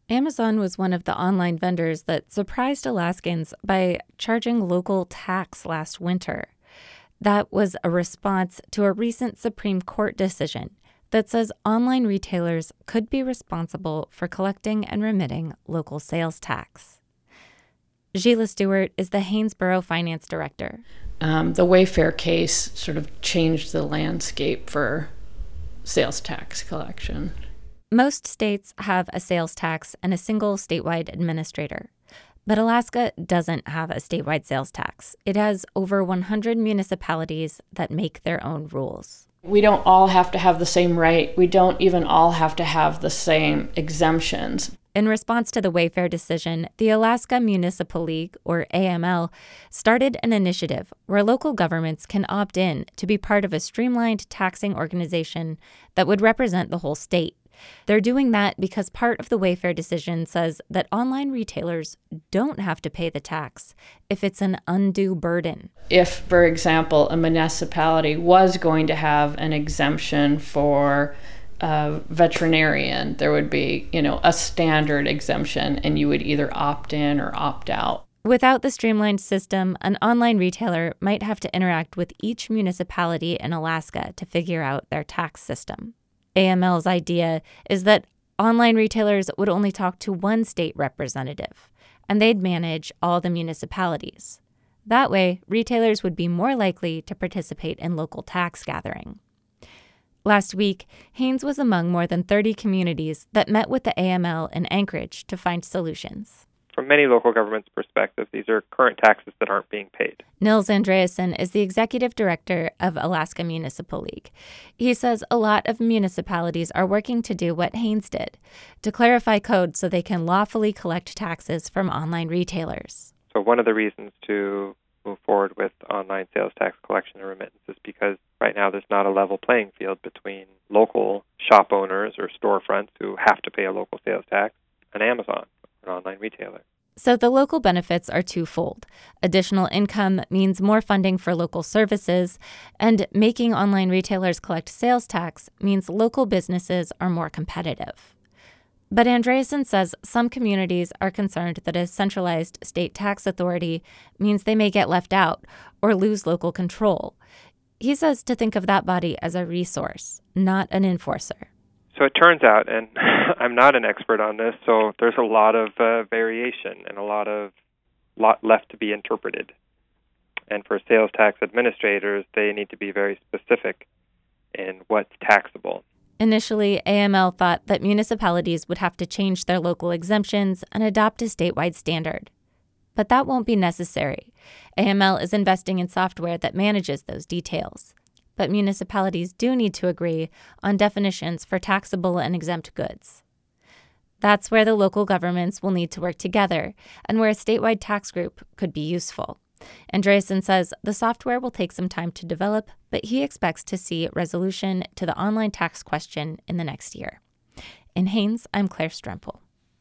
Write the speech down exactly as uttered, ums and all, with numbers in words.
Amazon was one of the online vendors that surprised Alaskans by charging local tax last winter. That was a response to a recent Supreme Court decision that says online retailers could be responsible for collecting and remitting local sales tax. Sheila Stewart is the Haynesboro finance director. Um, the Wayfair case sort of changed the landscape for sales tax collection. Most states have a sales tax and a single statewide administrator. But Alaska doesn't have a statewide sales tax. It has over one hundred municipalities that make their own rules. We don't all have to have the same right. We don't even all have to have the same exemptions. In response to the Wayfair decision, the Alaska Municipal League, or A M L, started an initiative where local governments can opt in to be part of a streamlined taxing organization that would represent the whole state. They're doing that because part of the Wayfair decision says that online retailers don't have to pay the tax if it's an undue burden. If, for example, a municipality was going to have an exemption for a veterinarian, there would be, you know, a standard exemption, and you would either opt in or opt out. Without the streamlined system, an online retailer might have to interact with each municipality in Alaska to figure out their tax system. A M L's idea is that online retailers would only talk to one state representative, and they'd manage all the municipalities. That way, retailers would be more likely to participate in local tax gathering. Last week, Haines was among more than thirty communities that met with the A M L in Anchorage to find solutions. From many local governments' perspectives, these are current taxes that aren't being paid. Nils Andreasen is the executive director of Alaska Municipal League. He says a lot of municipalities are working to do what Haines did, to clarify code so they can lawfully collect taxes from online retailers. So one of the reasons to move forward with online sales tax collection and remittance is because right now there's not a level playing field between local shop owners or storefronts who have to pay a local sales tax and Amazon, an online retailer. So the local benefits are twofold. Additional income means more funding for local services, and making online retailers collect sales tax means local businesses are more competitive. But Andreasen says some communities are concerned that a centralized state tax authority means they may get left out or lose local control. He says to think of that body as a resource, not an enforcer. So it turns out, and I'm not an expert on this, so there's a lot of uh, variation and a lot of lot left to be interpreted. And for sales tax administrators, they need to be very specific in what's taxable. Initially, A M L thought that municipalities would have to change their local exemptions and adopt a statewide standard. But that won't be necessary. A M L is investing in software that manages those details. But municipalities do need to agree on definitions for taxable and exempt goods. That's where the local governments will need to work together and where a statewide tax group could be useful. Andreasen says the software will take some time to develop, but he expects to see resolution to the online tax question in the next year. In Haines, I'm Claire Strempel.